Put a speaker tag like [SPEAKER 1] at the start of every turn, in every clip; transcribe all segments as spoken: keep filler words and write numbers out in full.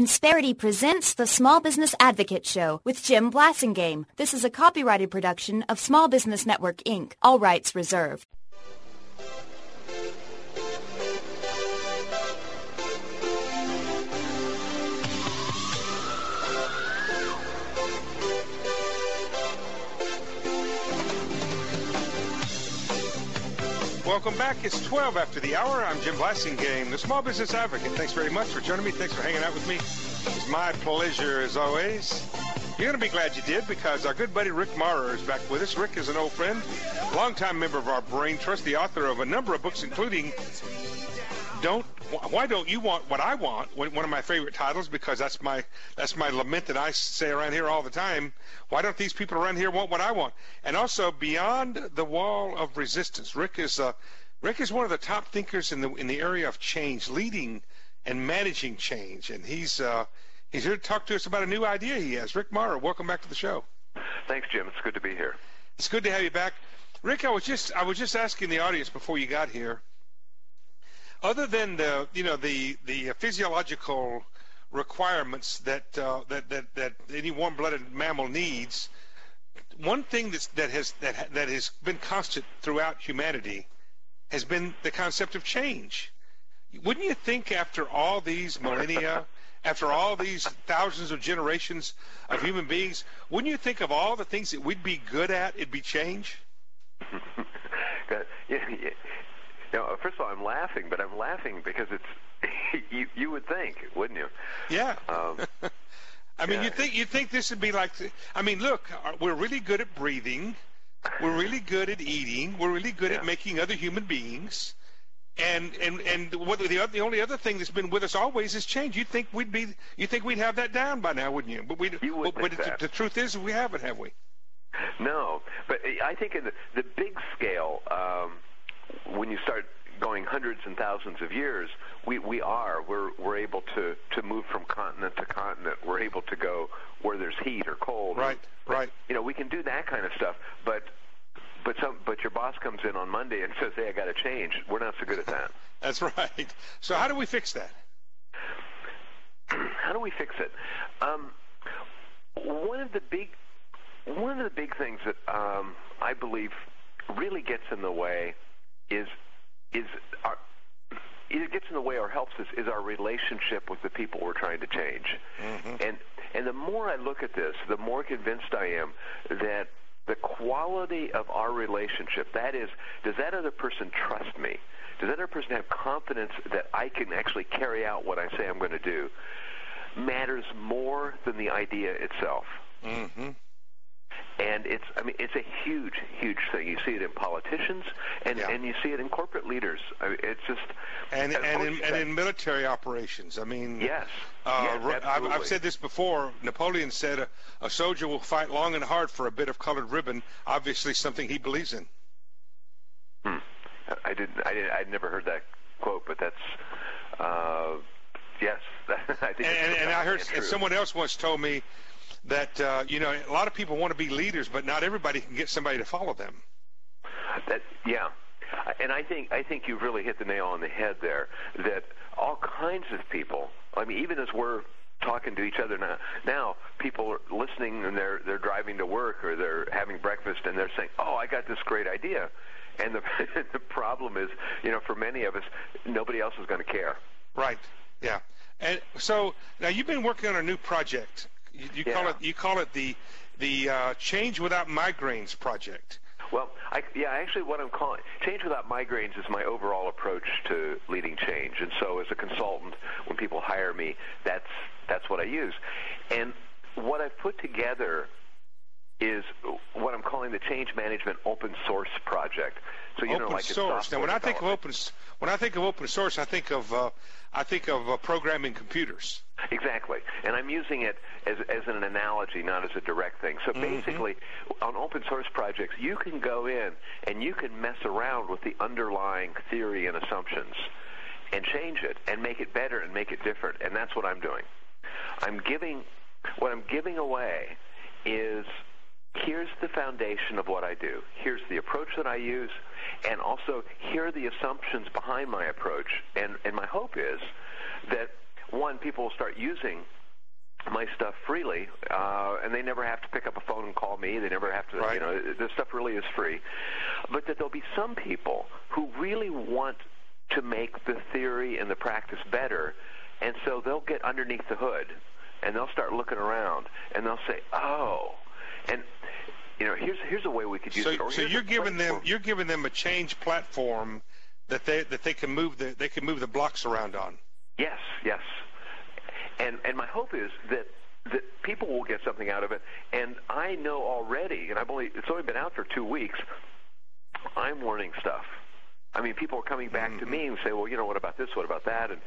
[SPEAKER 1] Insperity presents the Small Business Advocate Show with Jim Blasingame. This is a copyrighted production of Small Business Network, Incorporated. All rights reserved.
[SPEAKER 2] Welcome back. It's twelve after the hour. I'm Jim Blasingame, the Small Business Advocate. Thanks very much for joining me. Thanks for hanging out with me. It's my pleasure, as always. You're going to be glad you did, because our good buddy Rick Maurer is back with us. Rick is an old friend, longtime member of our Brain Trust, the author of a number of books, including Don't Why Don't You Want What I Want? One of my favorite titles, because that's my that's my lament that I say around here all the time. Why don't these people around here want what I want? And also Beyond the Wall of Resistance. Rick is uh, Rick is one of the top thinkers in the in the area of change, leading and managing change, and he's uh, he's here to talk to us about a new idea he has. Rick Maurer, welcome back to the show.
[SPEAKER 3] Thanks, Jim. It's good to be here.
[SPEAKER 2] It's good to have you back, Rick. I was just I was just asking the audience before you got here. Other than the you know the the physiological requirements that uh, that that that any warm-blooded mammal needs, one thing that's, that has that that has been constant throughout humanity has been the concept of change. Wouldn't you think, after all these millennia, after all these thousands of generations of human beings, wouldn't you think of all the things that we'd be good at, it'd be change?
[SPEAKER 3] yeah, yeah. Now, first of all, I'm laughing, but I'm laughing because it's you. You would think, wouldn't you?
[SPEAKER 2] Yeah. Um, I mean,
[SPEAKER 3] yeah.
[SPEAKER 2] you think you think this would be like. I mean, look, we're really good at breathing. We're really good at eating. We're really good
[SPEAKER 3] yeah.
[SPEAKER 2] at making other human beings. And and and what the the only other thing that's been with us always is change. You think we'd be? You think we'd have that down by now, wouldn't you? But we.
[SPEAKER 3] You would
[SPEAKER 2] but
[SPEAKER 3] think
[SPEAKER 2] but
[SPEAKER 3] that.
[SPEAKER 2] The, the truth is, we haven't, have we?
[SPEAKER 3] No, but I think in the the big scale. Um, when you start going hundreds and thousands of years, we, we are. We're we're able to, to move from continent to continent. We're able to go where there's heat or cold.
[SPEAKER 2] Right,
[SPEAKER 3] but,
[SPEAKER 2] right.
[SPEAKER 3] You know, we can do that kind of stuff. But but some but your boss comes in on Monday and says, "Hey, I got to change." We're not so good at that.
[SPEAKER 2] That's right. So how do we fix that?
[SPEAKER 3] How do we fix it? Um, one of the big one of the big things that um, I believe really gets in the way is is our, it gets in the way or helps us is our relationship with the people we're trying to change. Mm-hmm. And and the more I look at this, the more convinced I am that the quality of our relationship, that is, does that other person trust me? Does that other person have confidence that I can actually carry out what I say I'm going to do, matters more than the idea itself.
[SPEAKER 2] Mm-hmm.
[SPEAKER 3] And it's, I mean, it's a huge, huge thing. You see it in politicians, and,
[SPEAKER 2] yeah.
[SPEAKER 3] and you see it in corporate leaders. I mean, it's just
[SPEAKER 2] and and in, and in military operations. I mean,
[SPEAKER 3] yes,
[SPEAKER 2] uh,
[SPEAKER 3] yes
[SPEAKER 2] I've, I've said this before. Napoleon said a, a soldier will fight long and hard for a bit of colored ribbon. Obviously, something he believes in.
[SPEAKER 3] Hmm. I didn't. I didn't. I'd never heard that quote, but that's uh, yes. I think.
[SPEAKER 2] And, and, and I heard
[SPEAKER 3] true.
[SPEAKER 2] someone else once told me that uh, you know, a lot of people want to be leaders, but not everybody can get somebody to follow them.
[SPEAKER 3] That yeah, and I think I think you've really hit the nail on the head there. That all kinds of people. I mean, even as we're talking to each other now, now people are listening and they're they're driving to work or they're having breakfast and they're saying, "Oh, I got this great idea." And the the problem is, you know, for many of us, nobody else is going to care.
[SPEAKER 2] Right. Yeah. And so now you've been working on a new project. You, you
[SPEAKER 3] yeah.
[SPEAKER 2] call it you call it the the uh, Change Without Migraines project.
[SPEAKER 3] Well, I, yeah, actually, what I'm calling Change Without Migraines is my overall approach to leading change. And so, as a consultant, when people hire me, that's that's what I use. And what I've put together is what I'm calling the Change Management Open Source Project. So you
[SPEAKER 2] open
[SPEAKER 3] know, like
[SPEAKER 2] source. Now, when I think of open, when I think of open source, I think of uh, I think of uh, programming computers.
[SPEAKER 3] Exactly, and I'm using it as as an analogy, not as a direct thing. So basically, mm-hmm. on open source projects, you can go in and you can mess around with the underlying theory and assumptions, and change it and make it better and make it different. And that's what I'm doing. I'm giving what I'm giving away is. Here's the foundation of what I do. Here's the approach that I use, and also here are the assumptions behind my approach. And, and my hope is that one, people will start using my stuff freely, uh, and they never have to pick up a phone and call me. They never have to,
[SPEAKER 2] right.
[SPEAKER 3] you know, this stuff really is free. But that there'll be some people who really want to make the theory and the practice better, and so they'll get underneath the hood, and they'll start looking around, and they'll say, oh, and you know, here's here's a way we could use
[SPEAKER 2] so,
[SPEAKER 3] it. Or
[SPEAKER 2] so you're giving them you're giving them a change platform that they that they can move the they can move the blocks around on.
[SPEAKER 3] Yes, yes. And and my hope is that that people will get something out of it. And I know already, and I've only it's only been out for two weeks. I'm learning stuff. I mean, people are coming back mm-hmm. to me and say, well, you know, what about this? What about that? And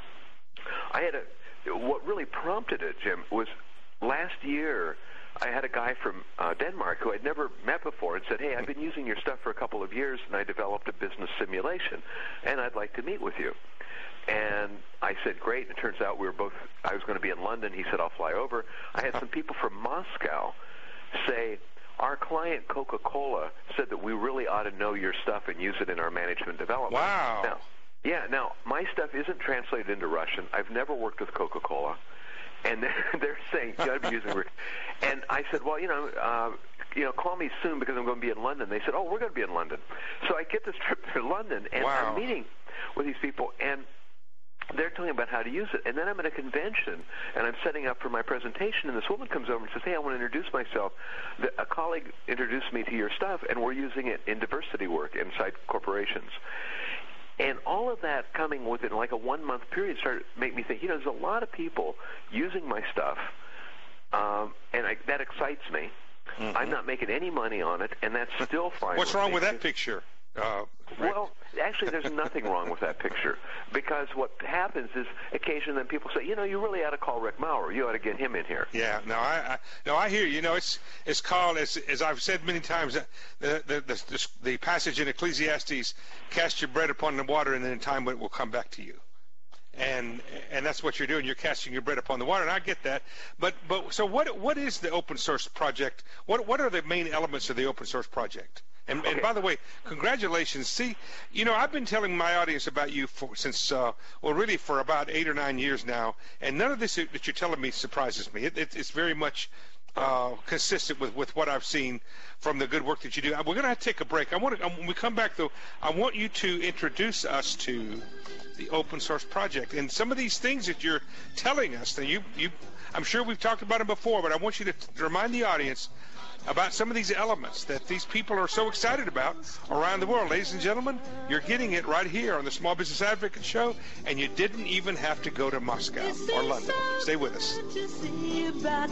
[SPEAKER 3] I had a what really prompted it, Jim, was last year. I had a guy from uh, Denmark who I'd never met before and said, hey, I've been using your stuff for a couple of years, and I developed a business simulation, and I'd like to meet with you. And I said, great. And it turns out we were both, I was going to be in London. He said, I'll fly over. I had some people from Moscow say, our client Coca-Cola said that we really ought to know your stuff and use it in our management development.
[SPEAKER 2] Wow.
[SPEAKER 3] Now, yeah, now, my stuff isn't translated into Russian. I've never worked with Coca-Cola. And they're, they're saying, you got to be using it. And I said, well, you know, uh, you know, call me soon because I'm going to be in London. They said, oh, we're going to be in London. So I get this trip to London, and
[SPEAKER 2] wow.
[SPEAKER 3] I'm meeting with these people, and they're talking about how to use it. And then I'm at a convention, and I'm setting up for my presentation, and this woman comes over and says, hey, I want to introduce myself. The, a colleague introduced me to your stuff, and we're using it in diversity work inside corporations. And all of that coming within like a one-month period started to make me think, you know, there's a lot of people using my stuff, um, and I, that excites me. Mm-hmm. I'm not making any money on it, and that's still fine.
[SPEAKER 2] What's
[SPEAKER 3] with
[SPEAKER 2] wrong
[SPEAKER 3] me.
[SPEAKER 2] with that picture? Uh,
[SPEAKER 3] well, actually, there's nothing wrong with that picture, because what happens is occasionally then people say, you know, you really ought to call Rick Maurer. You ought to get him in here.
[SPEAKER 2] Yeah, no, I, I no, I hear you. You know, it's it's called, as as I've said many times, the the the, the, the passage in Ecclesiastes, cast your bread upon the water, and then in time it will come back to you. And and that's what you're doing. You're casting your bread upon the water, and I get that. But but so what what is the open source project? What what are the main elements of the open source project? And,
[SPEAKER 3] okay.
[SPEAKER 2] and by the way, congratulations. See, you know, I've been telling my audience about you for, since, uh, well, really for about eight or nine years now, and none of this that you're telling me surprises me. It, it, it's very much uh, consistent with, with what I've seen from the good work that you do. We're going to have to take a break. I want to, when we come back, though, I want you to introduce us to the open source project and some of these things that you're telling us. Now, you, you, I'm sure we've talked about them before, but I want you to, to remind the audience about some of these elements that these people are so excited about around the world. Ladies and gentlemen, you're getting it right here on the Small Business Advocate Show, and you didn't even have to go to Moscow or London. Stay with us.
[SPEAKER 4] To see you back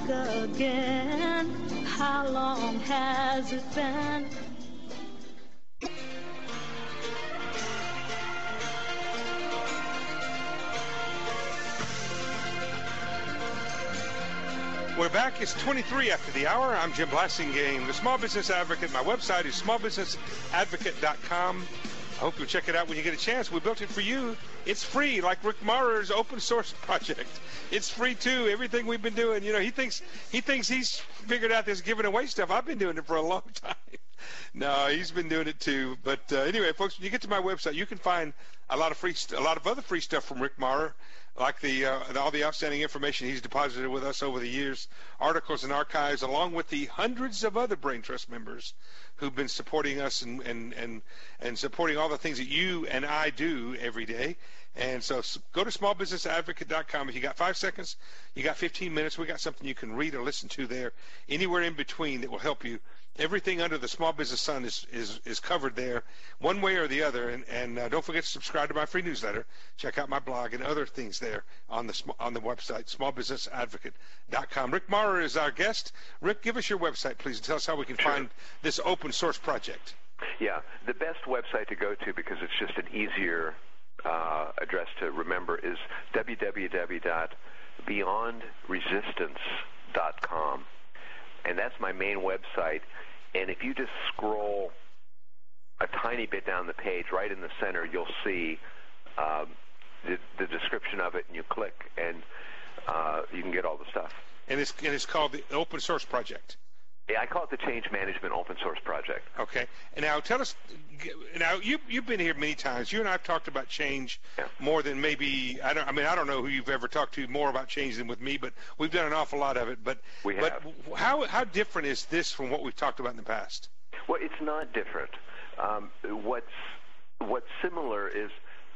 [SPEAKER 4] again. How long has it been?
[SPEAKER 2] We're back. It's twenty-three after the hour. I'm Jim Blasingame, the Small Business Advocate. My website is small business advocate dot com. I hope you'll check it out when you get a chance. We built it for you. It's free, like Rick Maurer's open source project. It's free too. Everything we've been doing, you know, he thinks he thinks he's figured out this giving away stuff. I've been doing it for a long time. No, he's been doing it too. But uh, anyway, folks, when you get to my website, you can find a lot of free, st- a lot of other free stuff from Rick Maurer, like the uh, all the outstanding information he's deposited with us over the years, articles and archives, along with the hundreds of other Brain Trust members who've been supporting us and and and, and supporting all the things that you and I do every day. And so go to small business advocate dot com. If you got five seconds, you got fifteen minutes, we got something you can read or listen to there, anywhere in between that will help you. Everything under the small business sun is, is, is covered there, one way or the other. And, and uh, don't forget to subscribe to my free newsletter. Check out my blog and other things there on the on the website, small business advocate dot com. Rick Maurer is our guest. Rick, give us your website, please, and tell us how we can
[SPEAKER 3] Sure.
[SPEAKER 2] find this open source project.
[SPEAKER 3] Yeah, the best website to go to, because it's just an easier uh, address to remember, is w w w dot beyond resistance dot com. And that's my main website. And if you just scroll a tiny bit down the page, right in the center, you'll see um, the, the description of it, and you click, and uh, you can get all the stuff.
[SPEAKER 2] And it's, and it's called the Open Source Project.
[SPEAKER 3] Yeah, I call it the Change Management Open Source Project.
[SPEAKER 2] Okay. And now tell us, now you, you've been here many times. You and I have talked about change
[SPEAKER 3] yeah.
[SPEAKER 2] more than maybe, I don't, I mean, I don't know who you've ever talked to more about change than with me, but we've done an awful lot of it. But,
[SPEAKER 3] we
[SPEAKER 2] but
[SPEAKER 3] have.
[SPEAKER 2] how, how different is this from what we've talked about in the past?
[SPEAKER 3] Well, it's not different. Um, what's, what's similar is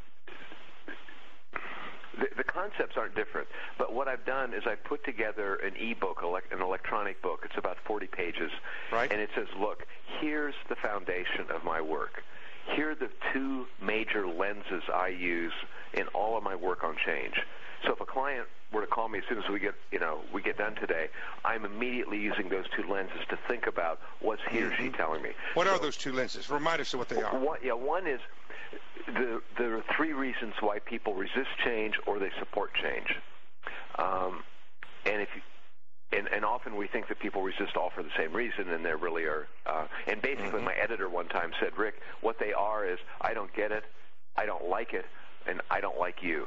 [SPEAKER 3] The, the concepts aren't different, but what I've done is I've put together an e-book, an electronic book. It's about forty pages,
[SPEAKER 2] right.
[SPEAKER 3] And it says, look, here's the foundation of my work. Here are the two major lenses I use in all of my work on change. So if a client were to call me as soon as we get, you know, we get done today, I'm immediately using those two lenses to think about what's he or she telling me.
[SPEAKER 2] What
[SPEAKER 3] so,
[SPEAKER 2] are those two lenses? Remind us of what they are.
[SPEAKER 3] One, yeah, one is the, there are three reasons why people resist change or they support change. Um, and if you, and, and often we think that people resist all for the same reason, and there really are. Uh, and basically, mm-hmm. my editor one time said, Rick, what they are is I don't get it, I don't like it, and I don't like you.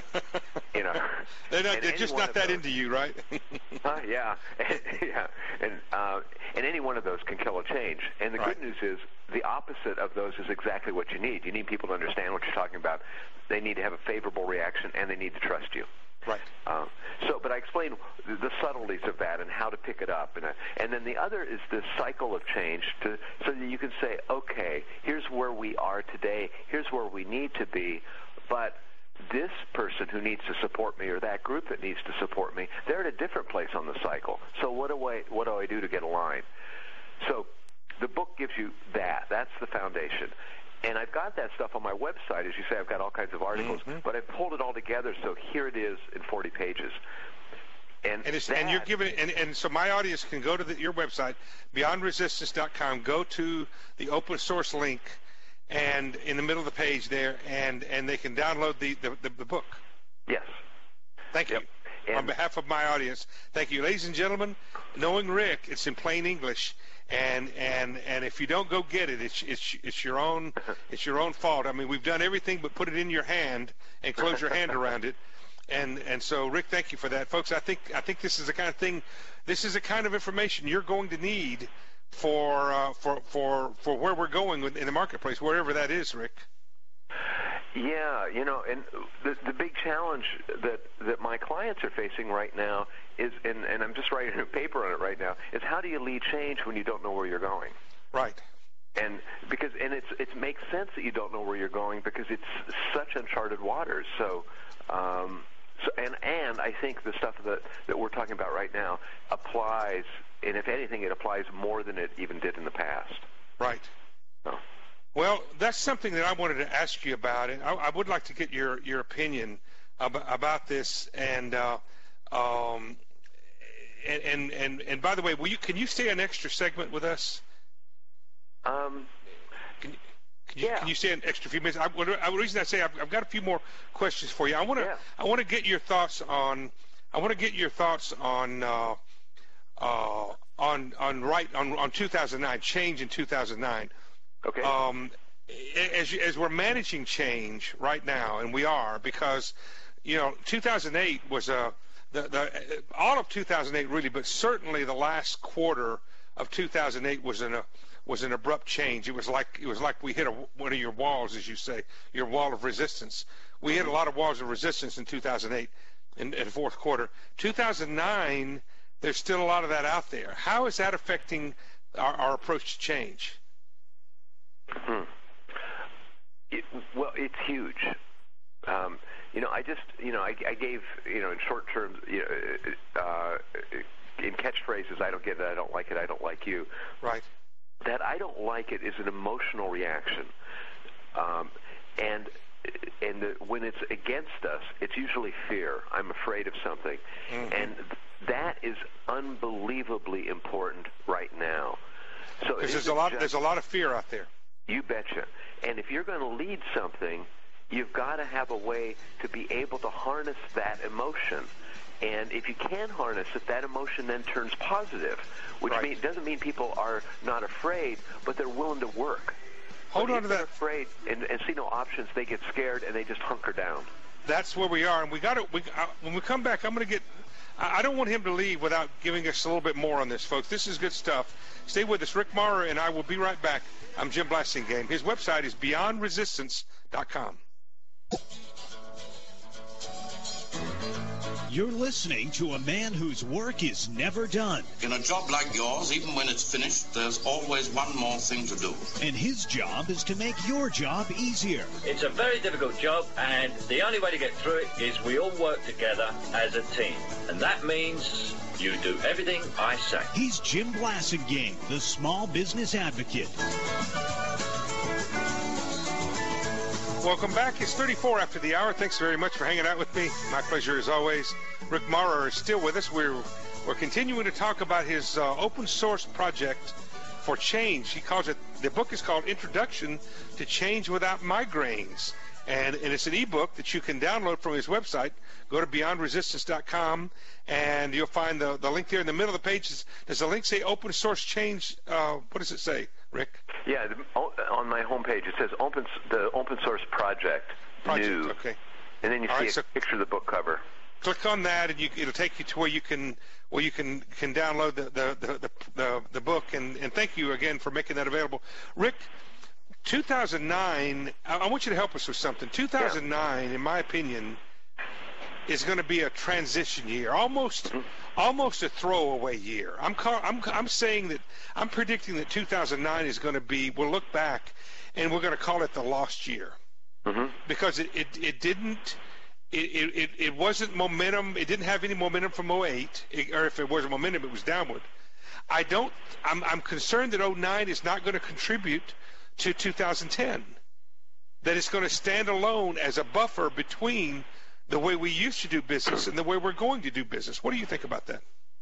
[SPEAKER 3] You know,
[SPEAKER 2] they're, not, they're just not that those, into you, right?
[SPEAKER 3] uh, yeah, and, yeah, and uh, and any one of those can kill a change. And the
[SPEAKER 2] right.
[SPEAKER 3] good news is the opposite of those is exactly what you need. You need people to understand what you're talking about. They need to have a favorable reaction, and they need to trust you.
[SPEAKER 2] Right.
[SPEAKER 3] Uh, so, but I explain the subtleties of that and how to pick it up, and uh, and then the other is this cycle of change, to so that you can say, okay, here's where we are today, here's where we need to be, but this person who needs to support me or that group that needs to support me, they're at a different place on the cycle. So what do I what do I do to get aligned? So the book gives you that. That's the foundation. And I've got that stuff on my website. As you say, I've got all kinds of articles, mm-hmm. but I've pulled it all together, so here it is in forty pages. And,
[SPEAKER 2] and, it's,
[SPEAKER 3] that,
[SPEAKER 2] and you're giving and, and so my audience can go to the, your website, beyond resistance dot com, go to the open source link, and in the middle of the page there, and, and they can download the, the, the, the book.
[SPEAKER 3] Yes.
[SPEAKER 2] Thank
[SPEAKER 3] yep.
[SPEAKER 2] you.
[SPEAKER 3] And on
[SPEAKER 2] behalf of my audience, thank you. Ladies and gentlemen, Knowing Rick, it's in plain English. And and and if you don't go get it, it's it's it's your own it's your own fault. I mean, we've done everything but put it in your hand and close your hand around it. And and so, Rick, thank you for that, folks. I think I think this is the kind of thing, this is the kind of information you're going to need for uh, for for for where we're going in the marketplace, wherever that is, Rick.
[SPEAKER 3] Yeah, you know, and the the big challenge that that my clients are facing right now is, and, and I'm just writing a paper on it right now, is how do you lead change when you don't know where you're going?
[SPEAKER 2] Right.
[SPEAKER 3] And because and it's it makes sense that you don't know where you're going because it's such uncharted waters. So, um, so and and I think the stuff that that we're talking about right now applies, and if anything, it applies more than it even did in the past.
[SPEAKER 2] Right.
[SPEAKER 3] So.
[SPEAKER 2] Well, that's something that I wanted to ask you about, and I, I would like to get your, your opinion about, about this. And, uh, um, and and and and by the way, will you can you stay an extra segment with us?
[SPEAKER 3] Um.
[SPEAKER 2] Can, can you
[SPEAKER 3] yeah.
[SPEAKER 2] can you stay an extra few minutes? I, the reason I say I've, I've got a few more questions for you. I want to
[SPEAKER 3] yeah.
[SPEAKER 2] I want to get your thoughts on I want to get your thoughts on uh, uh, on on right on on two thousand nine, change in two thousand nine.
[SPEAKER 3] Okay.
[SPEAKER 2] Um, as, as we're managing change right now, and we are, because, you know, two thousand eight was a, the, the, all of two thousand eight really, but certainly the last quarter of two thousand eight was an, a, was an abrupt change. It was like, it was like we hit a, one of your walls, as you say, your wall of resistance. We hit a lot of walls of resistance in two thousand eight in, in the fourth quarter. two thousand nine, there's still a lot of that out there. How is that affecting our, our approach to change?
[SPEAKER 3] Hmm. It, well, it's huge. Um, you know, I just, you know, I, I gave, you know, in short terms, you know, uh, in catchphrases, I don't get it, I don't like it, I don't like you.
[SPEAKER 2] Right.
[SPEAKER 3] That I don't like it is an emotional reaction. Um, and and the, when it's against us, it's usually fear. I'm afraid of something. Mm-hmm. And that is unbelievably important right now. So
[SPEAKER 2] because there's a lot,
[SPEAKER 3] just,
[SPEAKER 2] there's a lot of fear out there.
[SPEAKER 3] You betcha. And if you're going to lead something, you've got to have a way to be able to harness that emotion. And if you can harness it, that emotion then turns positive, which
[SPEAKER 2] right.
[SPEAKER 3] mean, doesn't mean people are not afraid, but they're willing to work.
[SPEAKER 2] Hold
[SPEAKER 3] but
[SPEAKER 2] on to
[SPEAKER 3] if
[SPEAKER 2] that.
[SPEAKER 3] They're afraid and, and see no options, they get scared and they just hunker down.
[SPEAKER 2] That's where we are, and we got to. We, uh, when we come back, I'm going to get. I don't want him to leave without giving us a little bit more on this, folks. This is good stuff. Stay with us. Rick Maurer and I will be right back. I'm Jim Blasingame. His website is beyond resistance dot com.
[SPEAKER 5] You're listening to a man whose work is never done.
[SPEAKER 6] In a job like yours, even when it's finished, there's always one more thing to do.
[SPEAKER 5] And his job is to make your job easier.
[SPEAKER 7] It's a very difficult job, and the only way to get through it is we all work together as a team. And that means you do everything I say.
[SPEAKER 5] He's Jim Blasingame, the small business advocate.
[SPEAKER 2] Welcome back. It's thirty-four after the hour. Thanks very much for hanging out with me. My pleasure as always. Rick Maurer is still with us. We're we're continuing to talk about his uh, open source project for change. He calls it, the book is called Introduction to Change Without Migraines. And, and it's an ebook that you can download from his website. Go to beyond resistance dot com, and you'll find the, the link there in the middle of the page. Does the link say open source change? Uh, what does it say, Rick?
[SPEAKER 3] Yeah, on my homepage it says open the open source project,
[SPEAKER 2] project
[SPEAKER 3] new.
[SPEAKER 2] Okay.
[SPEAKER 3] And then you
[SPEAKER 2] All
[SPEAKER 3] see
[SPEAKER 2] right,
[SPEAKER 3] a
[SPEAKER 2] so
[SPEAKER 3] picture of the book cover.
[SPEAKER 2] Click on that, and you, it'll take you to where you can where you can, can download the the, the, the, the book. And, and thank you again for making that available, Rick. two thousand nine, I want you to help us with something. two thousand nine, yeah. In my opinion, is going to be a transition year, almost, mm-hmm. almost a throwaway year. I'm, call, I'm, I'm saying that I'm predicting that two thousand nine is going to be. We'll look back, and we're going to call it the lost year, mm-hmm. because it, it, it didn't, it, it, it wasn't momentum. It didn't have any momentum from oh eight, it, or if it was a momentum, it was downward. I don't. I'm, I'm concerned that oh nine is not going to contribute to two thousand ten, that it's going to stand alone as a buffer between the way we used to do business and the way we're going to do business. What do you think about that?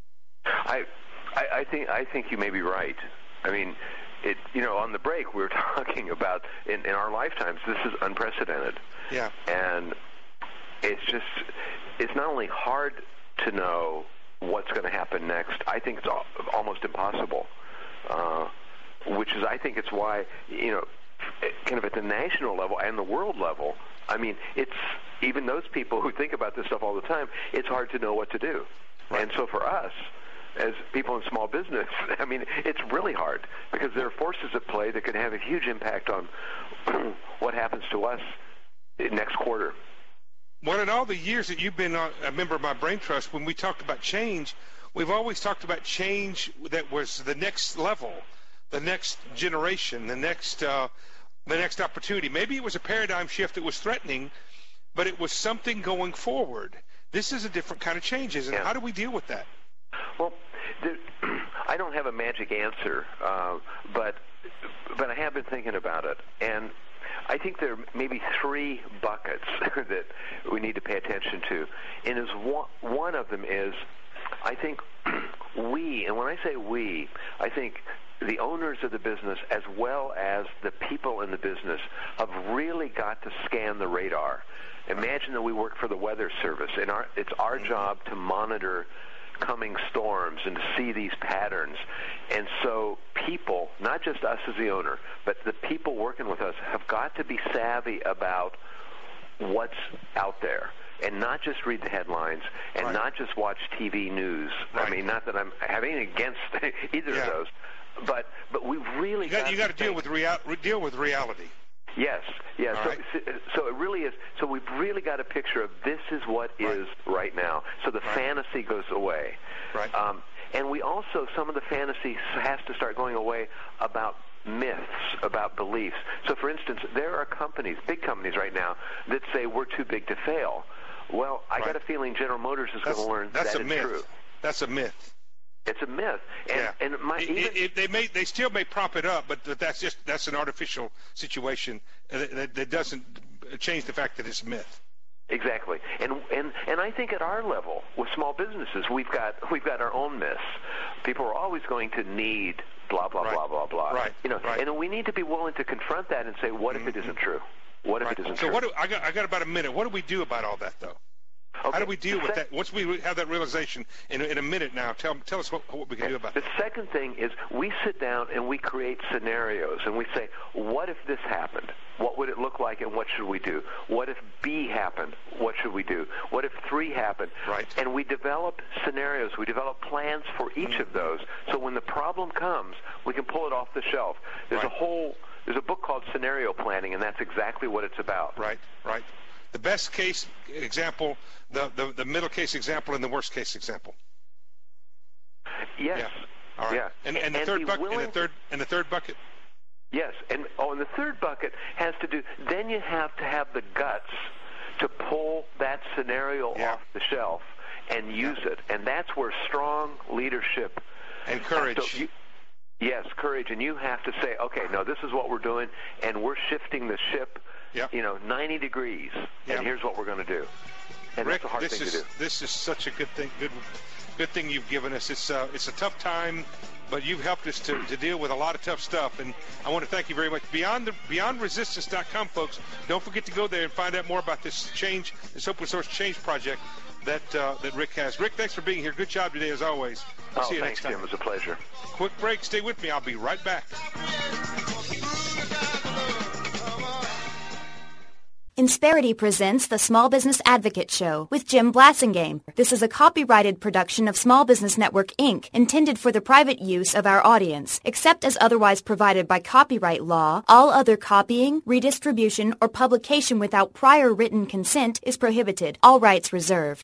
[SPEAKER 3] I, I, I think I think you may be right. I mean, it. You know, on the break we were talking about in, in our lifetimes. This is unprecedented.
[SPEAKER 2] Yeah. And
[SPEAKER 3] it's just it's not only hard to know what's going to happen next. I think it's al- almost impossible. Uh, which is, I think it's why, you know, kind of at the national level and the world level, I mean, it's, even those people who think about this stuff all the time, it's hard to know what to do. Right. And so for us, as people in small business, I mean, it's really hard because there are forces at play that can have a huge impact on what happens to us next quarter.
[SPEAKER 2] Well, in all the years that you've been a member of my Brain Trust, when we talked about change, we've always talked about change that was the next level, the next generation, the next uh, the next opportunity. Maybe it was a paradigm shift that was threatening, but it was something going forward. This is a different kind of change, isn't it?
[SPEAKER 3] Yeah.
[SPEAKER 2] How do we deal with that?
[SPEAKER 3] Well, there, I don't have a magic answer, uh, but but I have been thinking about it, and I think there are maybe three buckets that we need to pay attention to. And is one, one of them is, I think we, and when I say we, I think the owners of the business as well as the people in the business have really got to scan the radar. Imagine that we work for the Weather Service, and our, it's our job to monitor coming storms and to see these patterns. And so people, not just us as the owner, but the people working with us have got to be savvy about what's out there and not just read the headlines and
[SPEAKER 2] right.
[SPEAKER 3] not just watch T V news.
[SPEAKER 2] Right.
[SPEAKER 3] I mean, not that I'm having anything against either
[SPEAKER 2] yeah.
[SPEAKER 3] of those, but but we've really
[SPEAKER 2] you got,
[SPEAKER 3] got
[SPEAKER 2] you got
[SPEAKER 3] to
[SPEAKER 2] to deal with real, deal with reality.
[SPEAKER 3] Yes, yes. So,
[SPEAKER 2] right.
[SPEAKER 3] so, so it really is. So we've really got a picture of this is what
[SPEAKER 2] right.
[SPEAKER 3] is right now. So the
[SPEAKER 2] right.
[SPEAKER 3] fantasy goes away.
[SPEAKER 2] Right.
[SPEAKER 3] Um, and we also, some of the fantasy has to start going away about myths, about beliefs. So, for instance, there are companies, big companies right now, that say we're too big to fail. Well, I
[SPEAKER 2] right.
[SPEAKER 3] got a feeling General Motors is
[SPEAKER 2] that's,
[SPEAKER 3] going to learn
[SPEAKER 2] that's
[SPEAKER 3] that
[SPEAKER 2] a
[SPEAKER 3] is
[SPEAKER 2] myth.
[SPEAKER 3] true.
[SPEAKER 2] That's a myth.
[SPEAKER 3] It's a myth, and
[SPEAKER 2] yeah.
[SPEAKER 3] and my,
[SPEAKER 2] it,
[SPEAKER 3] even,
[SPEAKER 2] it, it, they may they still may prop it up, but that's just that's an artificial situation that, that doesn't change the fact that it's a myth.
[SPEAKER 3] Exactly, and and and I think at our level with small businesses, we've got we've got our own myths. People are always going to need blah blah
[SPEAKER 2] right.
[SPEAKER 3] blah blah blah.
[SPEAKER 2] Right.
[SPEAKER 3] You know,
[SPEAKER 2] right.
[SPEAKER 3] and we need to be willing to confront that and say, what
[SPEAKER 2] mm-hmm.
[SPEAKER 3] if it isn't true? What if
[SPEAKER 2] right.
[SPEAKER 3] it isn't
[SPEAKER 2] so
[SPEAKER 3] true?
[SPEAKER 2] So what? Do, I got I got about a minute. What do we do about all that, though?
[SPEAKER 3] Okay.
[SPEAKER 2] How do we deal
[SPEAKER 3] The
[SPEAKER 2] with
[SPEAKER 3] sec-
[SPEAKER 2] that? Once we have that realization in, in a minute now, tell, tell us what, what we can do about
[SPEAKER 3] The
[SPEAKER 2] it.
[SPEAKER 3] second thing is we sit down and we create scenarios, and we say, what if this happened? What would it look like, and what should we do? What if B happened? What should we do? What if three happened?
[SPEAKER 2] Right.
[SPEAKER 3] And we develop scenarios. We develop plans for each mm-hmm. of those, so when the problem comes, we can pull it off the shelf. There's
[SPEAKER 2] right.
[SPEAKER 3] a whole, there's a book called Scenario Planning, and that's exactly what it's about.
[SPEAKER 2] Right, right. The best case example, the, the, the middle case example, and the worst case example.
[SPEAKER 3] Yes.
[SPEAKER 2] Yeah. All right.
[SPEAKER 3] Yeah.
[SPEAKER 2] And, and the
[SPEAKER 3] and
[SPEAKER 2] third bucket. And the
[SPEAKER 3] to,
[SPEAKER 2] third. And the third bucket.
[SPEAKER 3] Yes. And oh, and the third bucket has to do. Then you have to have the guts to pull that scenario
[SPEAKER 2] yeah.
[SPEAKER 3] off the shelf and use
[SPEAKER 2] yeah.
[SPEAKER 3] it. And that's where strong leadership
[SPEAKER 2] and courage.
[SPEAKER 3] To, you, yes, courage. And you have to say, okay, no, this is what we're doing, and we're shifting the ship.
[SPEAKER 2] Yep.
[SPEAKER 3] You know, ninety degrees,
[SPEAKER 2] yep.
[SPEAKER 3] and here's what we're going to do. And
[SPEAKER 2] Rick,
[SPEAKER 3] that's a hard
[SPEAKER 2] this
[SPEAKER 3] thing
[SPEAKER 2] is,
[SPEAKER 3] to do.
[SPEAKER 2] This is such a good thing. Good, good thing you've given us. It's uh, it's a tough time, but you've helped us to, to deal with a lot of tough stuff. And I want to thank you very much. Beyond the beyond resistance dot com, folks. Don't forget to go there and find out more about this change, this open source change project that uh, that Rick has. Rick, thanks for being here. Good job today, as always. I'll
[SPEAKER 3] oh,
[SPEAKER 2] see you
[SPEAKER 3] thanks,
[SPEAKER 2] next time.
[SPEAKER 3] Jim. It was a pleasure.
[SPEAKER 2] Quick break. Stay with me. I'll be right back.
[SPEAKER 1] Insperity presents the Small Business Advocate Show with Jim Blasingame. This is a copyrighted production of Small Business Network, Incorporated, intended for the private use of our audience. Except as otherwise provided by copyright law, all other copying, redistribution, or publication without prior written consent is prohibited. All rights reserved.